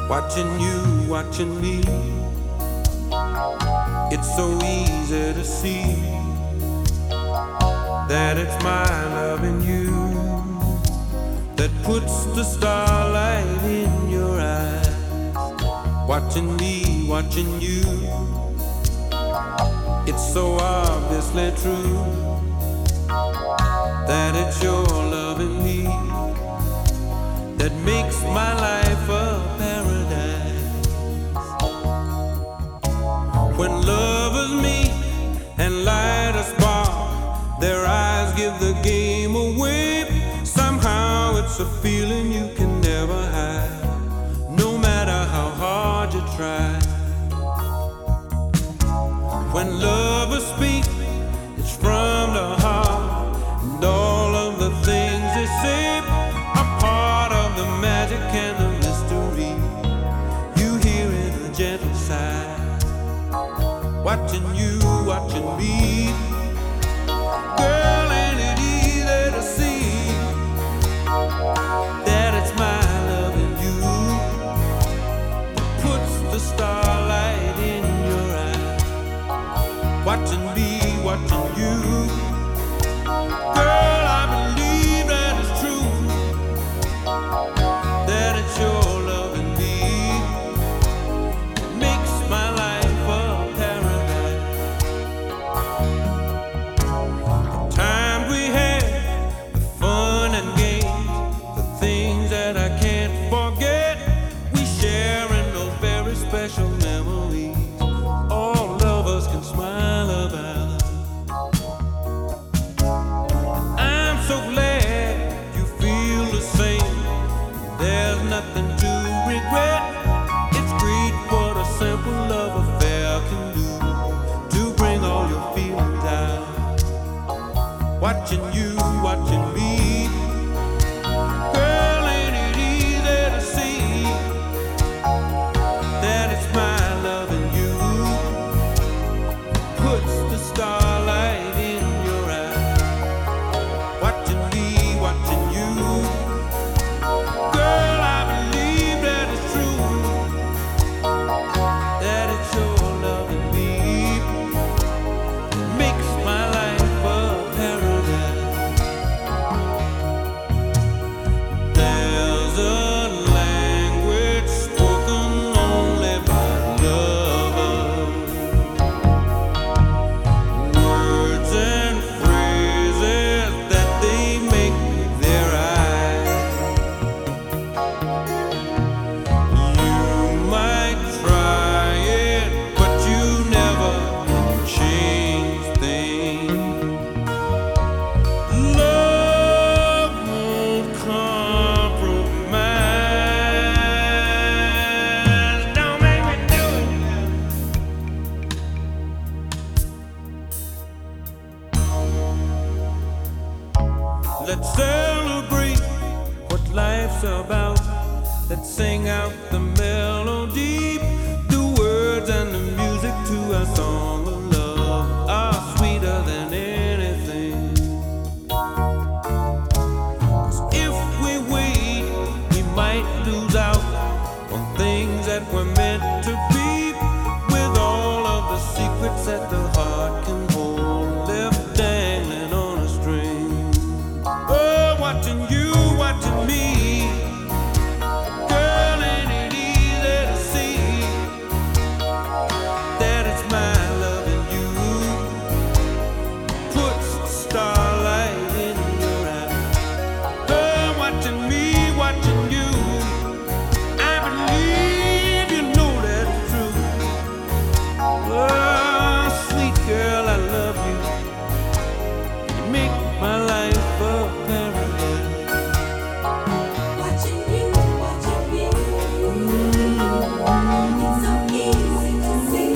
Watching you, watching me. It's so easy to see that it's my loving you that puts the starlight in your eyes. Watching me, watching you. It's so obviously true that it's your loving me that makes my life a paradise. When lovers meet and light a spark, their eyes give the game away. Somehow it's a feeling you can never hide, no matter how hard you try. When lovers speak, it's from the heart, and all of the things they say are part of the magic and the mystery. You hear in a gentle sigh. Watching you, watching me. Girl, ain't it easy to see that it's my loving you that puts the starlight in your eyes. Watching me, watching you. Girl, I believe that it's true, that it's your loving me that makes my life a paradise. The times we had, the fun and games, the things that I can't forget, we share in those very special memories all lovers can smile about. I'm so glad you feel the same. There's nothing to regret. It's great what a simple love affair can do to bring all your feelings out. Watching you, watching me. Girl, ain't it easy to see that it's my loving you puts the starlight in your eyes. Watching me, watching you. Girl, I believe that it's true, that it's your loving me that makes my life a paradise. There's a language spoken only by lovers, words and phrases that they make with their eyes. You might try it, but you never can change things. Love won't compromise. Don't make me do it. Let's celebrate what life's about. Let's sing out the melody. The words and the music to our song of love are sweeter than anything. 'Cause if we wait, we might lose out on things that were meant to be, with all of the secrets that the heart can hold left dangling on a string. Oh, watching you, watching me. Girl, ain't it easy to see that it's my loving you puts the starlight in your eyes. Oh, watching me, watching you. I believe you know that it's true. Oh, sweet girl, I love you. You make my life a paradise. Watching you, watching me. It's so easy to see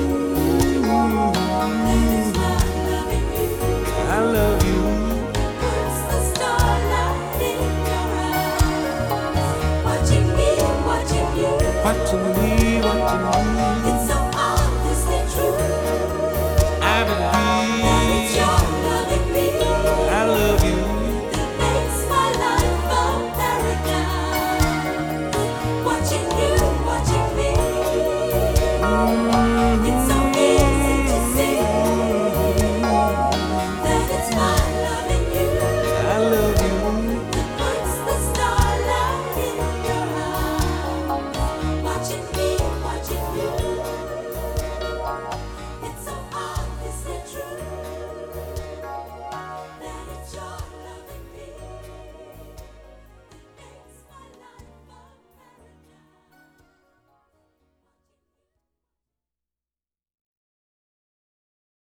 that it's my loving you I love you. puts the starlight in your eyes. Watching me, watching you. Watching me, watching you.